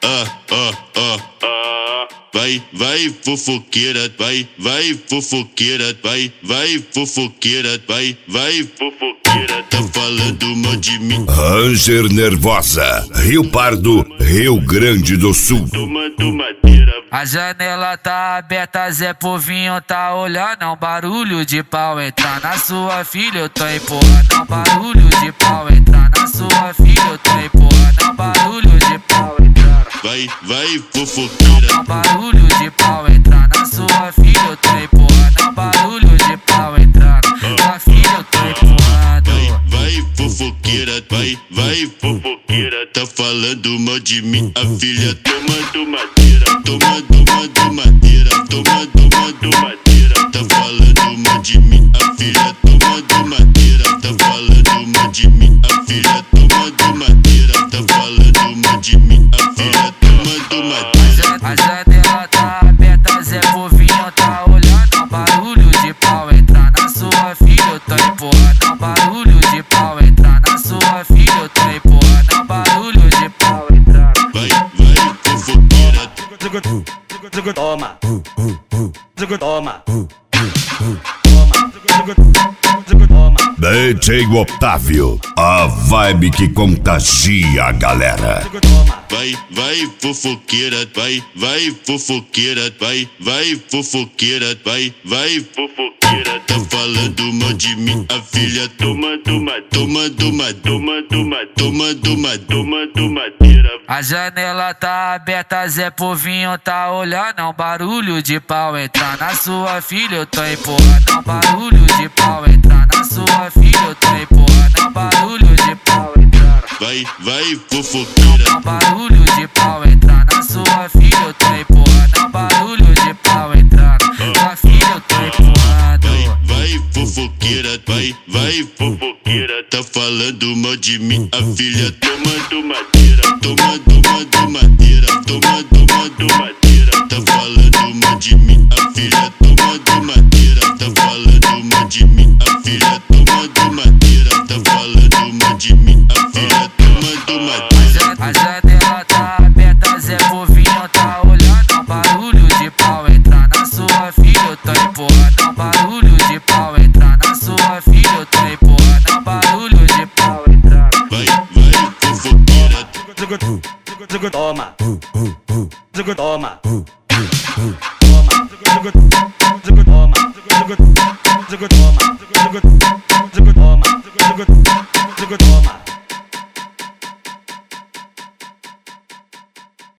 Vai fofoqueira, vai fofoqueira, vai fofoqueira, vai fofoqueira, tá falando mal de mim. Ranger Nervosa, Rio Pardo, Rio Grande do Sul. Tomando madeira. A janela tá aberta, Zé Povinho tá olhando, é um barulho de pau entrar na sua filha, eu tô empurrando, é um barulho de pau entrar na sua filha, eu tô empurrando, é um barulho de pau entrar. Vai fofoqueira. É um barulho de pau entrar na sua filha, eu tô empurrando, é um barulho de pau entrar na filha, eu tô empurrando. Vai fofoqueira, vai fofoqueira, tá falando mal de mim. A filha tomando madeira, tomando madeira, tomando madeira, tá falando mal de mim. A filha tomando madeira, tá falando mal de mim. A filha tomando madeira, tá falando mal de mim. A filha tomando madeira. A janela tá aberta, Zé Povinho tá olhando, é um barulho de pau entrar na sua filha, eu tô empurrando, é um barulho de pau entrar na sua filha, eu tô empurrando, é um barulho de pau entrar. Vai fofoqueira. Toma. DJ Otávio, a vibe que contagia a galera. Vai fofoqueira, vai fofoqueira, vai fofoqueira, vai fofoqueira, tá falando mal de mim. A filha tomando madeira. A janela tá aberta, Zé Povinho tá olhando, é um barulho de pau entrar na sua filha, eu tô empurrando, é um barulho de pau entrar na sua filha, eu tô empurrando, é um barulho de pau entrar. Vai fofoqueira. É um barulho de pau entrar na sua filha, eu tô empurrando, é um barulho de pau entrar na filha, eu tô empurrando. Vai fofoqueira, vai fofoqueira, tá falando mal de mim. A filha tomando madeira, tomando madeira, tomando madeira, tá falando mal de mim. A filha tomando madeira, tá falando mal de mim. A filha tomando madeira, tá falando mal de mim. A filha tomando madeira. A janela tá aberta, Zé Povinho tá olhando, é um barulho de pau entrar na sua filha, eu tô empurrando, é um barulho de pau entrar na sua filha, eu tô empurrando, é um barulho de pau entrar. Vai fofoqueira. Toma. Toma.